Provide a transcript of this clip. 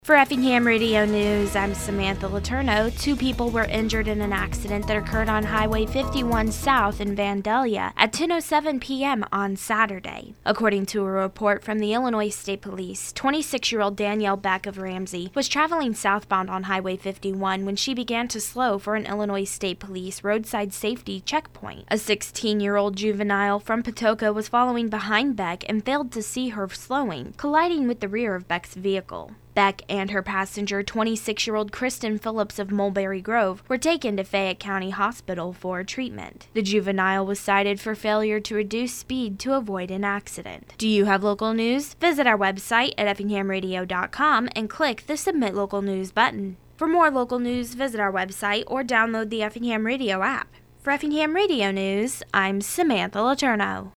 For Effingham Radio News, I'm Samantha Letourneau. 2 people were injured in an accident that occurred on Highway 51 South in Vandalia at 10:07 p.m. on Saturday. According to a report from the Illinois State Police, 26-year-old Danielle Beck of Ramsey was traveling southbound on Highway 51 when she began to slow for an Illinois State Police roadside safety checkpoint. A 16-year-old juvenile from Patoka was following behind Beck and failed to see her slowing, colliding with the rear of Beck's vehicle. Beck and her passenger, 26-year-old Kristen Phillips of Mulberry Grove, were taken to Fayette County Hospital for treatment. The juvenile was cited for failure to reduce speed to avoid an accident. Do you have local news? Visit our website at effinghamradio.com and click the Submit Local News button. For more local news, visit our website or download the Effingham Radio app. For Effingham Radio News, I'm Samantha Letourneau.